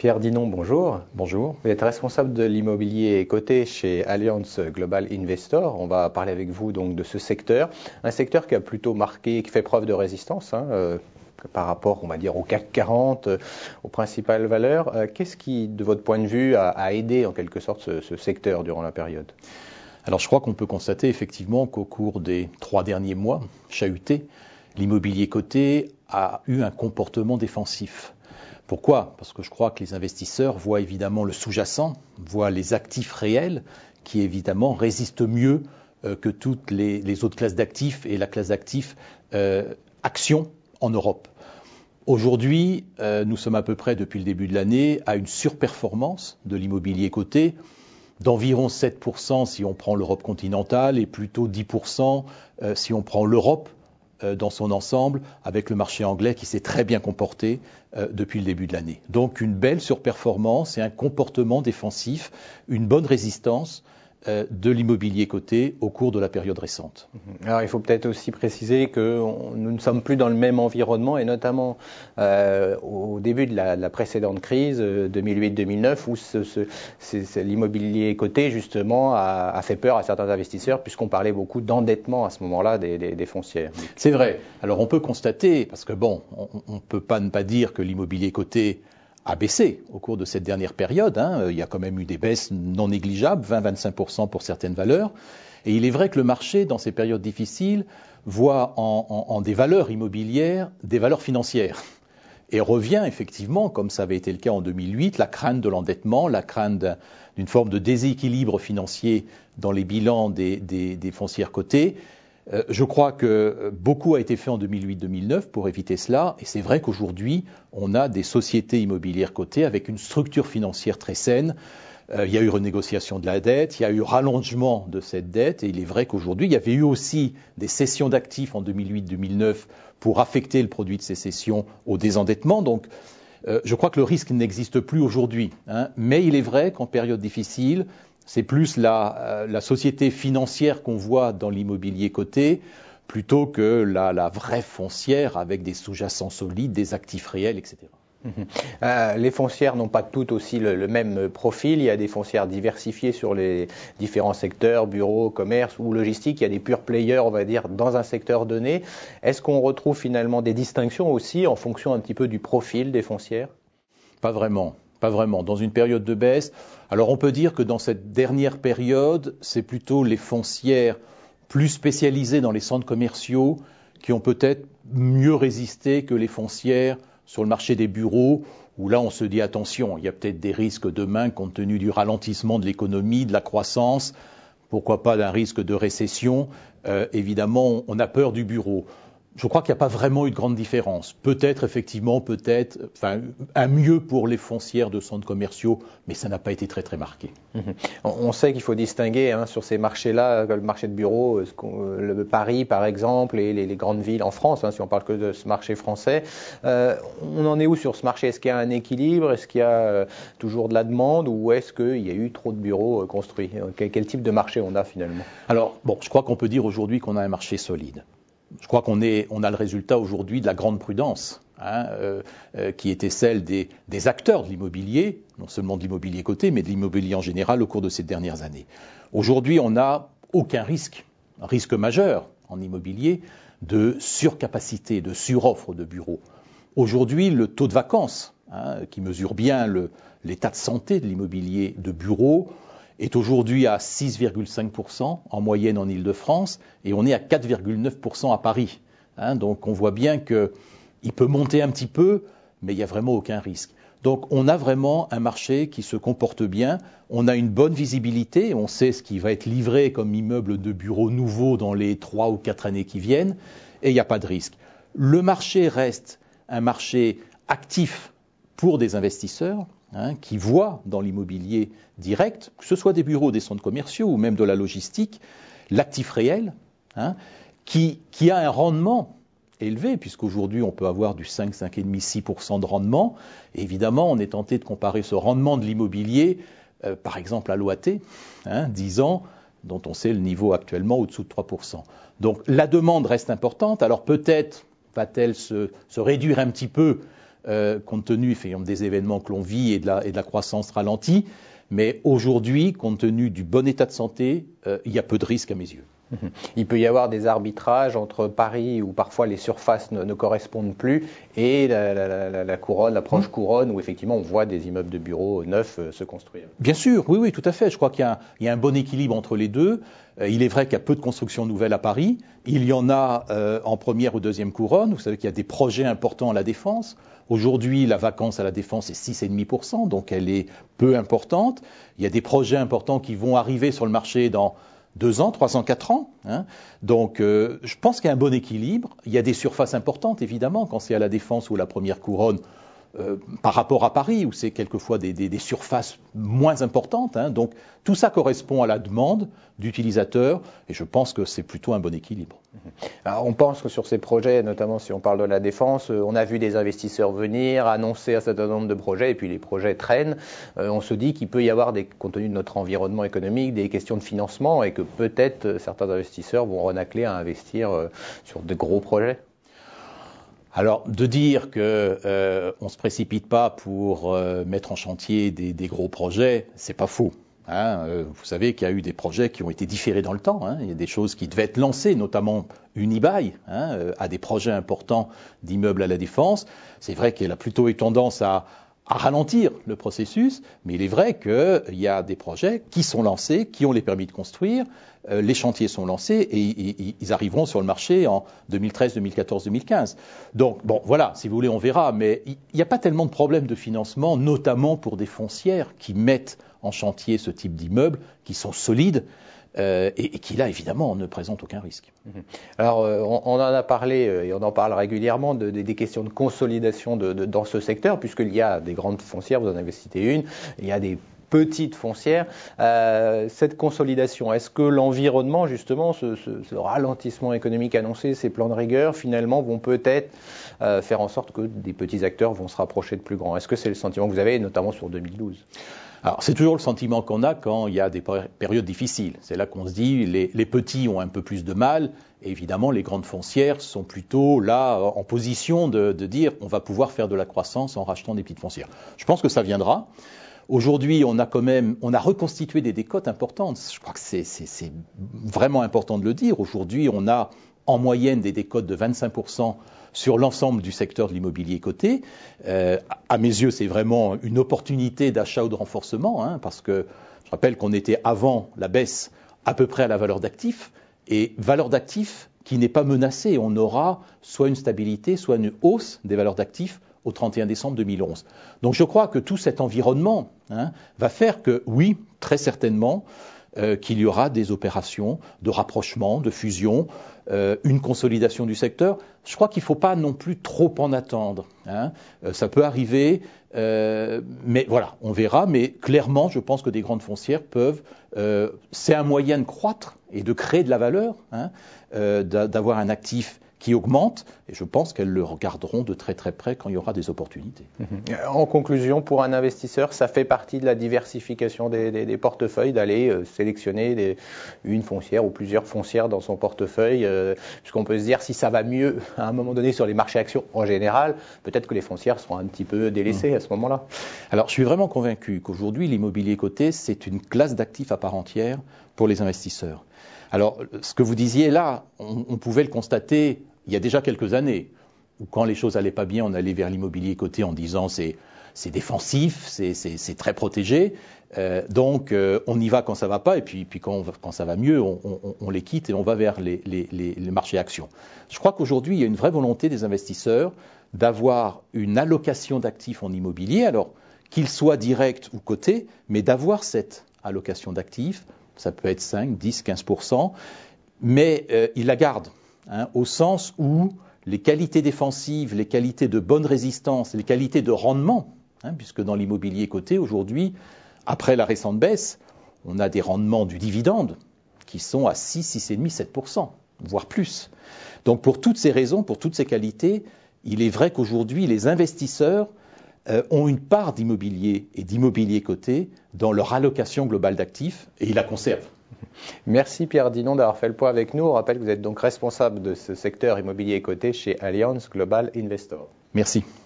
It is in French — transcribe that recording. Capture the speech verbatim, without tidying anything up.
Pierre Dinon, bonjour. Bonjour. Vous êtes responsable de l'immobilier coté chez Allianz Global Investor. On va parler avec vous donc de ce secteur, un secteur qui a plutôt marqué, qui fait preuve de résistance hein, euh, par rapport, on va dire, au C A C quarante, euh, aux principales valeurs. Euh, qu'est-ce qui, de votre point de vue, a, a aidé en quelque sorte ce, ce secteur durant la période ? Alors je crois qu'on peut constater effectivement qu'au cours des trois derniers mois, chahutés, l'immobilier coté a eu un comportement défensif. Pourquoi ? Parce que je crois que les investisseurs voient évidemment le sous-jacent, voient les actifs réels qui évidemment résistent mieux euh, que toutes les, les autres classes d'actifs et la classe d'actifs euh, actions en Europe. Aujourd'hui, euh, nous sommes à peu près depuis le début de l'année à une surperformance de l'immobilier coté d'environ sept pour cent si on prend l'Europe continentale et plutôt dix pour cent euh, si on prend l'Europe dans son ensemble, avec le marché anglais qui s'est très bien comporté euh, depuis le début de l'année. Donc une belle surperformance et un comportement défensif, une bonne résistance euh, de l'immobilier coté au cours de la période récente. Alors il faut peut-être aussi préciser que on, nous ne sommes plus dans le même environnement et notamment euh, au début de la, la précédente crise euh, deux mille huit deux mille neuf où ce, ce, c'est, l'immobilier coté justement a, a fait peur à certains investisseurs puisqu'on parlait beaucoup d'endettement à ce moment-là des, des, des foncières. C'est vrai. Alors on peut constater, parce que bon, on ne peut pas ne pas dire que l'immobilier coté a baissé au cours de cette dernière période. Hein. Il y a quand même eu des baisses non négligeables, vingt à vingt-cinq pour cent pour certaines valeurs. Et il est vrai que le marché, dans ces périodes difficiles, voit en, en, en des valeurs immobilières des valeurs financières. Et revient effectivement, comme ça avait été le cas en deux mille huit, la crainte de l'endettement, la crainte d'une forme de déséquilibre financier dans les bilans des, des, des foncières cotées. Euh, je crois que beaucoup a été fait en deux mille huit deux mille neuf pour éviter cela, et c'est vrai qu'aujourd'hui, on a des sociétés immobilières cotées avec une structure financière très saine. Euh, il y a eu renégociation de la dette, il y a eu rallongement de cette dette, et il est vrai qu'aujourd'hui, il y avait eu aussi des cessions d'actifs en deux mille huit deux mille neuf pour affecter le produit de ces cessions au désendettement. Donc, euh, je crois que le risque n'existe plus aujourd'hui, hein, mais il est vrai qu'en période difficile, c'est plus la, euh, la société financière qu'on voit dans l'immobilier coté plutôt que la, la vraie foncière avec des sous-jacents solides, des actifs réels, et cetera. Mmh. Euh, les foncières n'ont pas toutes aussi le, le même profil. Il y a des foncières diversifiées sur les différents secteurs, bureaux, commerce ou logistique. Il y a des pure players, on va dire, dans un secteur donné. Est-ce qu'on retrouve finalement des distinctions aussi en fonction un petit peu du profil des foncières ? Pas vraiment. Pas vraiment. Dans une période de baisse, alors on peut dire que dans cette dernière période, c'est plutôt les foncières plus spécialisées dans les centres commerciaux qui ont peut-être mieux résisté que les foncières sur le marché des bureaux, où là on se dit attention, il y a peut-être des risques demain compte tenu du ralentissement de l'économie, de la croissance, pourquoi pas d'un risque de récession. Euh, évidemment, on a peur du bureau. Je crois qu'il n'y a pas vraiment eu de grande différence. Peut-être, effectivement, peut-être, enfin, un mieux pour les foncières de centres commerciaux, mais ça n'a pas été très, très marqué. Mmh. On sait qu'il faut distinguer hein, sur ces marchés-là, le marché de bureaux, le Paris, par exemple, et les, les grandes villes en France, hein, si on parle que de ce marché français. Euh, on en est où sur ce marché ? Est-ce qu'il y a un équilibre ? Est-ce qu'il y a euh, toujours de la demande ? Ou est-ce qu'il y a eu trop de bureaux euh, construits ? quel, quel type de marché on a finalement ? Alors, bon, je crois qu'on peut dire aujourd'hui qu'on a un marché solide. Je crois qu'on est, on a le résultat aujourd'hui de la grande prudence, hein, euh, euh, qui était celle des, des acteurs de l'immobilier, non seulement de l'immobilier coté, mais de l'immobilier en général au cours de ces dernières années. Aujourd'hui, on n'a aucun risque, un risque majeur en immobilier de surcapacité, de suroffre de bureaux. Aujourd'hui, le taux de vacances, hein, qui mesure bien le, l'état de santé de l'immobilier de bureaux, est aujourd'hui à six virgule cinq pour cent en moyenne en Île-de-France et on est à quatre virgule neuf pour cent à Paris. Hein, donc on voit bien qu'il peut monter un petit peu, mais il n'y a vraiment aucun risque. Donc on a vraiment un marché qui se comporte bien, on a une bonne visibilité, on sait ce qui va être livré comme immeuble de bureaux nouveaux dans les trois ou quatre années qui viennent et il n'y a pas de risque. Le marché reste un marché actif pour des investisseurs, Hein, qui voient dans l'immobilier direct, que ce soit des bureaux, des centres commerciaux ou même de la logistique, l'actif réel, hein, qui, qui a un rendement élevé, puisqu'aujourd'hui on peut avoir du cinq, cinq virgule cinq, six pour cent de rendement. Et évidemment, on est tenté de comparer ce rendement de l'immobilier, euh, par exemple à l'O A T, hein, dix ans, dont on sait le niveau actuellement au-dessous de trois pour cent. Donc la demande reste importante, alors peut-être va-t-elle se, se réduire un petit peu euh, compte tenu des événements que l'on vit et de la, et de la croissance ralentie. Mais aujourd'hui, compte tenu du bon état de santé, euh, il y a peu de risques à mes yeux. Il peut y avoir des arbitrages entre Paris où parfois les surfaces ne, ne correspondent plus et la, la, la, la couronne, la proche couronne où effectivement on voit des immeubles de bureaux neufs euh, se construire. Bien sûr, oui, oui, tout à fait. Je crois qu'il y a, il y a un bon équilibre entre les deux. Euh, il est vrai qu'il y a peu de constructions nouvelles à Paris. Il y en a euh, en première ou deuxième couronne. Vous savez qu'il y a des projets importants à la Défense. Aujourd'hui, la vacance à la Défense est six virgule cinq pour cent, donc elle est peu importante. Il y a des projets importants qui vont arriver sur le marché dans deux ans, trois ans, quatre ans. Hein. Donc, euh, je pense qu'il y a un bon équilibre. Il y a des surfaces importantes, évidemment, quand c'est à la Défense ou à la première couronne, euh, par rapport à Paris, où c'est quelquefois des, des, des surfaces moins importantes. Hein. Donc, tout ça correspond à la demande d'utilisateurs, et je pense que c'est plutôt un bon équilibre. Alors, on pense que sur ces projets, notamment si on parle de la Défense, on a vu des investisseurs venir, annoncer un certain nombre de projets, et puis les projets traînent. Euh, on se dit qu'il peut y avoir, des, compte tenu de notre environnement économique, des questions de financement, et que peut-être certains investisseurs vont renacler à investir euh, sur de gros projets. Alors, de dire qu'on euh, ne se précipite pas pour euh, mettre en chantier des, des gros projets, c'est pas faux. Hein. Euh, vous savez qu'il y a eu des projets qui ont été différés dans le temps. Hein. Il y a des choses qui devaient être lancées, notamment Unibail, hein, euh, à des projets importants d'immeubles à la Défense. C'est vrai qu'elle a plutôt eu tendance à, à ralentir le processus, mais il est vrai qu'il y a des projets qui sont lancés, qui ont les permis de construire. Euh, les chantiers sont lancés et, et, et ils arriveront sur le marché en deux mille treize, deux mille quatorze, deux mille quinze. Donc, bon, voilà, si vous voulez, on verra, mais il n'y a pas tellement de problèmes de financement, notamment pour des foncières qui mettent en chantier ce type d'immeubles, qui sont solides, euh, et, et qui, là, évidemment, ne présentent aucun risque. Alors, euh, on, on en a parlé, euh, et on en parle régulièrement, de, de, des questions de consolidation de, de, dans ce secteur, puisqu'il y a des grandes foncières, vous en avez cité une, il y a des petites foncières. Euh, cette consolidation, est-ce que l'environnement, justement, ce, ce, ce ralentissement économique annoncé, ces plans de rigueur, finalement, vont peut-être euh, faire en sorte que des petits acteurs vont se rapprocher de plus grands? Est-ce que c'est le sentiment que vous avez, notamment sur deux mille douze? Alors, c'est toujours le sentiment qu'on a quand il y a des périodes difficiles. C'est là qu'on se dit, les, les petits ont un peu plus de mal, et évidemment, les grandes foncières sont plutôt là, en position de, de dire, on va pouvoir faire de la croissance en rachetant des petites foncières. Je pense que ça viendra. Aujourd'hui, on a quand même, on a reconstitué des décotes importantes. Je crois que c'est, c'est, c'est vraiment important de le dire. Aujourd'hui, on a en moyenne des décotes de vingt-cinq pour cent sur l'ensemble du secteur de l'immobilier coté. Euh, à mes yeux, c'est vraiment une opportunité d'achat ou de renforcement, hein, parce que je rappelle qu'on était avant la baisse à peu près à la valeur d'actifs, et valeur d'actifs qui n'est pas menacée. On aura soit une stabilité, soit une hausse des valeurs d'actifs au trente et un décembre deux mille onze. Donc je crois que tout cet environnement hein, va faire que, oui, très certainement, euh, qu'il y aura des opérations de rapprochement, de fusion, euh, une consolidation du secteur. Je crois qu'il ne faut pas non plus trop en attendre. Hein. Euh, ça peut arriver, euh, mais voilà, on verra. Mais clairement, je pense que des grandes foncières peuvent... Euh, c'est un moyen de croître et de créer de la valeur, hein, euh, d'avoir un actif qui augmente, et je pense qu'elles le regarderont de très très près quand il y aura des opportunités. En conclusion, pour un investisseur, ça fait partie de la diversification des, des, des portefeuilles, d'aller euh, sélectionner des, une foncière ou plusieurs foncières dans son portefeuille, euh, puisqu'on peut se dire si ça va mieux à un moment donné sur les marchés actions en général, peut-être que les foncières seront un petit peu délaissées mmh. à ce moment-là. Alors, je suis vraiment convaincu qu'aujourd'hui, l'immobilier coté, c'est une classe d'actifs à part entière pour les investisseurs. Alors, ce que vous disiez là, on, on pouvait le constater il y a déjà quelques années, où quand les choses n'allaient pas bien, on allait vers l'immobilier coté en disant c'est, c'est défensif, c'est, c'est, c'est très protégé, euh, donc euh, on y va quand ça ne va pas, et puis, puis quand, on, quand ça va mieux, on, on, on les quitte et on va vers les, les, les, les marchés actions. Je crois qu'aujourd'hui, il y a une vraie volonté des investisseurs d'avoir une allocation d'actifs en immobilier, alors qu'ils soient directs ou cotés, mais d'avoir cette allocation d'actifs, ça peut être cinq, dix, quinze pour cent, mais euh, ils la gardent. Hein, au sens où les qualités défensives, les qualités de bonne résistance, les qualités de rendement, hein, puisque dans l'immobilier coté, aujourd'hui, après la récente baisse, on a des rendements du dividende qui sont à six, six virgule cinq, sept pour cent, voire plus. Donc pour toutes ces raisons, pour toutes ces qualités, il est vrai qu'aujourd'hui, les investisseurs euh, ont une part d'immobilier et d'immobilier coté dans leur allocation globale d'actifs, et ils la conservent. Merci Pierre Dinon d'avoir fait le point avec nous. On rappelle que vous êtes donc responsable de ce secteur immobilier coté chez Allianz Global Investor. Merci.